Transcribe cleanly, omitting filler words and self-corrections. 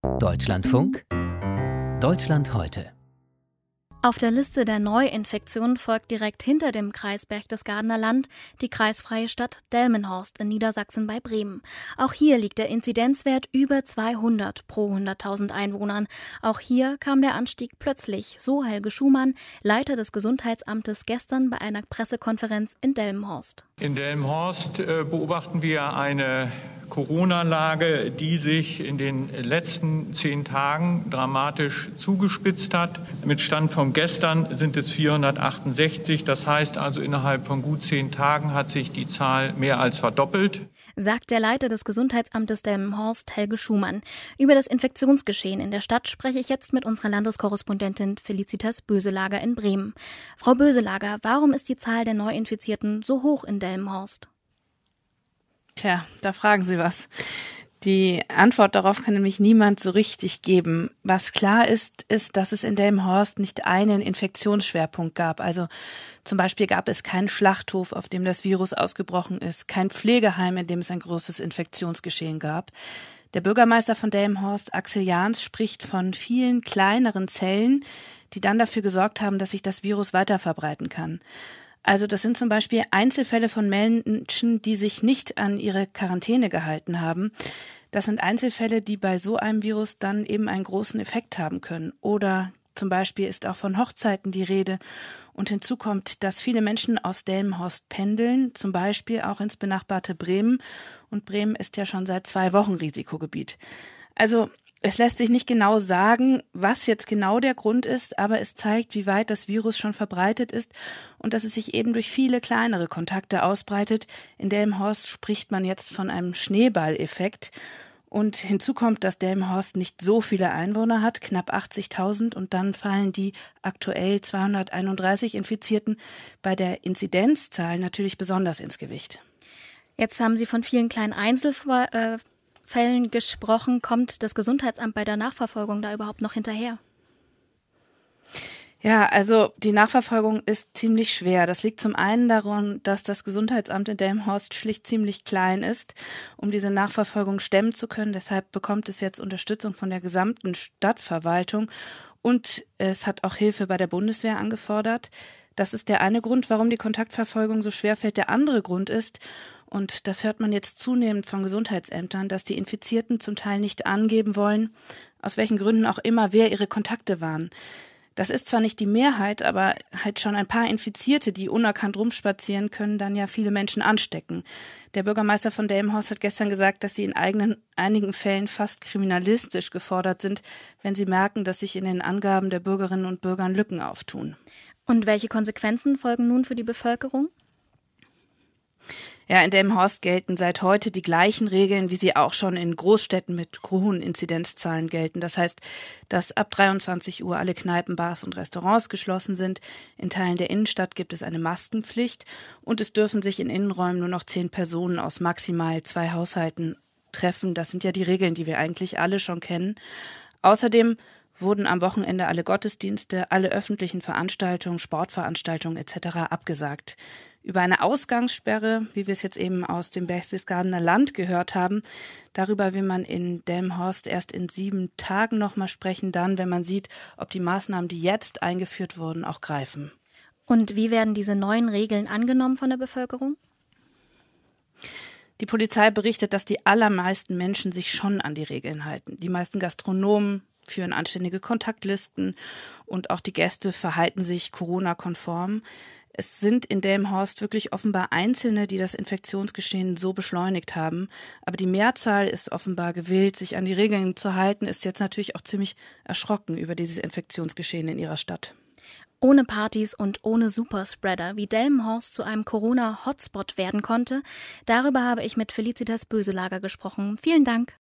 Deutschlandfunk, Deutschland heute. Auf der Liste der Neuinfektionen folgt direkt hinter dem Kreis Berchtesgadener Land die kreisfreie Stadt Delmenhorst in Niedersachsen bei Bremen. Auch hier liegt der Inzidenzwert über 200 pro 100.000 Einwohnern. Auch hier kam der Anstieg plötzlich, so Helge Schumann, Leiter des Gesundheitsamtes, gestern bei einer Pressekonferenz in Delmenhorst. In Delmenhorst beobachten wir eine Corona-Lage, die sich in den letzten 10 Tagen dramatisch zugespitzt hat. Mit Stand von gestern sind es 468. Das heißt also, innerhalb von gut 10 Tagen hat sich die Zahl mehr als verdoppelt, sagt der Leiter des Gesundheitsamtes Delmenhorst, Helge Schumann. Über das Infektionsgeschehen in der Stadt spreche ich jetzt mit unserer Landeskorrespondentin Felicitas Böselager in Bremen. Frau Böselager, warum ist die Zahl der Neuinfizierten so hoch in Delmenhorst? Tja, da fragen Sie was. Die Antwort darauf kann nämlich niemand so richtig geben. Was klar ist, dass es in Delmenhorst nicht einen Infektionsschwerpunkt gab. Also zum Beispiel gab es keinen Schlachthof, auf dem das Virus ausgebrochen ist, kein Pflegeheim, in dem es ein großes Infektionsgeschehen gab. Der Bürgermeister von Delmenhorst, Axel Jahns, spricht von vielen kleineren Zellen, die dann dafür gesorgt haben, dass sich das Virus weiter verbreiten kann. Also das sind zum Beispiel Einzelfälle von Menschen, die sich nicht an ihre Quarantäne gehalten haben. Das sind Einzelfälle, die bei so einem Virus dann eben einen großen Effekt haben können. Oder zum Beispiel ist auch von Hochzeiten die Rede. Und hinzu kommt, dass viele Menschen aus Delmenhorst pendeln, zum Beispiel auch ins benachbarte Bremen. Und Bremen ist ja schon seit 2 Wochen Risikogebiet. Also es lässt sich nicht genau sagen, was jetzt genau der Grund ist, aber es zeigt, wie weit das Virus schon verbreitet ist und dass es sich eben durch viele kleinere Kontakte ausbreitet. In Delmenhorst spricht man jetzt von einem Schneeballeffekt. Und hinzu kommt, dass Delmenhorst nicht so viele Einwohner hat, knapp 80.000, und dann fallen die aktuell 231 Infizierten bei der Inzidenzzahl natürlich besonders ins Gewicht. Jetzt haben Sie von vielen kleinen Einzelfällen gesprochen. Kommt das Gesundheitsamt bei der Nachverfolgung da überhaupt noch hinterher? Ja, also die Nachverfolgung ist ziemlich schwer. Das liegt zum einen daran, dass das Gesundheitsamt in Delmenhorst schlicht ziemlich klein ist, um diese Nachverfolgung stemmen zu können. Deshalb bekommt es jetzt Unterstützung von der gesamten Stadtverwaltung und es hat auch Hilfe bei der Bundeswehr angefordert. Das ist der eine Grund, warum die Kontaktverfolgung so schwer fällt. Der andere Grund ist, und das hört man jetzt zunehmend von Gesundheitsämtern, dass die Infizierten zum Teil nicht angeben wollen, aus welchen Gründen auch immer, wer ihre Kontakte waren. Das ist zwar nicht die Mehrheit, aber halt schon ein paar Infizierte, die unerkannt rumspazieren, können dann ja viele Menschen anstecken. Der Bürgermeister von Delmenhorst hat gestern gesagt, dass sie in einigen Fällen fast kriminalistisch gefordert sind, wenn sie merken, dass sich in den Angaben der Bürgerinnen und Bürger Lücken auftun. Und welche Konsequenzen folgen nun für die Bevölkerung? Ja, in Delmenhorst gelten seit heute die gleichen Regeln, wie sie auch schon in Großstädten mit hohen Inzidenzzahlen gelten. Das heißt, dass ab 23 Uhr alle Kneipen, Bars und Restaurants geschlossen sind. In Teilen der Innenstadt gibt es eine Maskenpflicht und es dürfen sich in Innenräumen nur noch 10 Personen aus maximal 2 Haushalten treffen. Das sind ja die Regeln, die wir eigentlich alle schon kennen. Außerdem wurden am Wochenende alle Gottesdienste, alle öffentlichen Veranstaltungen, Sportveranstaltungen etc. abgesagt. Über eine Ausgangssperre, wie wir es jetzt eben aus dem Berchtesgadener Land gehört haben, darüber will man in Delmenhorst erst in 7 Tagen nochmal sprechen, dann, wenn man sieht, ob die Maßnahmen, die jetzt eingeführt wurden, auch greifen. Und wie werden diese neuen Regeln angenommen von der Bevölkerung? Die Polizei berichtet, dass die allermeisten Menschen sich schon an die Regeln halten. Die meisten Gastronomen führen anständige Kontaktlisten und auch die Gäste verhalten sich Corona-konform. Es sind in Delmenhorst wirklich offenbar Einzelne, die das Infektionsgeschehen so beschleunigt haben. Aber die Mehrzahl ist offenbar gewillt, sich an die Regeln zu halten, ist jetzt natürlich auch ziemlich erschrocken über dieses Infektionsgeschehen in ihrer Stadt. Ohne Partys und ohne Superspreader, wie Delmenhorst zu einem Corona-Hotspot werden konnte, darüber habe ich mit Felicitas Böselager gesprochen. Vielen Dank.